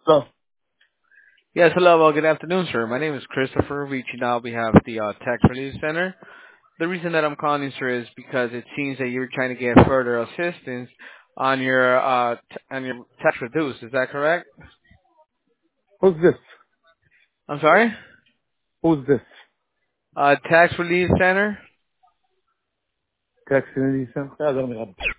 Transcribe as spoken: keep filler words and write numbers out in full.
So, Yes, hello. Well, good afternoon, sir. My name is Christopher, reaching out on behalf of the uh, Tax Relief Center. The reason that I'm calling you, sir, is because it seems that you're trying to get further assistance on your uh, t- on your tax reduce. Is that correct? who's this? I'm sorry. Who's this? Uh, Tax Relief Center. Tax Unity Center? هذا من قبل.